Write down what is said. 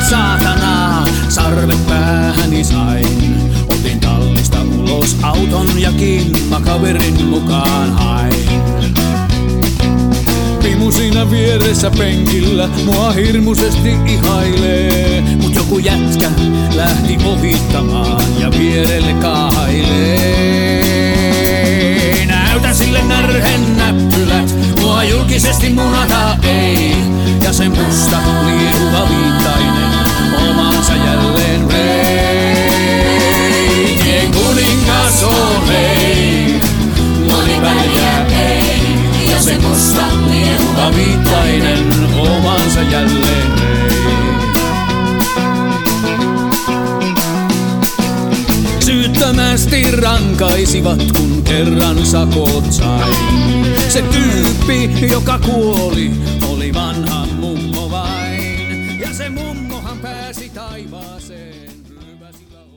saatana, sarvet päähäni sain. Otin tallista ulos auton ja kimmakaverin mukaan hain. Pimu siinä vieressä penkillä mua hirmuisesti ihailee. Mut joku jätkä lähti ohittamaan ja vierelle kaahailee. Näytä sille närhen näppylät, mua julkisesti munata ei. Ja sen musta liehuva viittainen omansa jälleen vei. Tien kuningas on hei, moni pärjää ei. Ja sen musta liehuva viittainen omansa jälleen vei. Syyttömästi rankaisivat, kun kerran sakot sain. Se tyyppi, joka kuoli, oli vanha mummo vain. Ja se mummohan pääsi taivaaseen.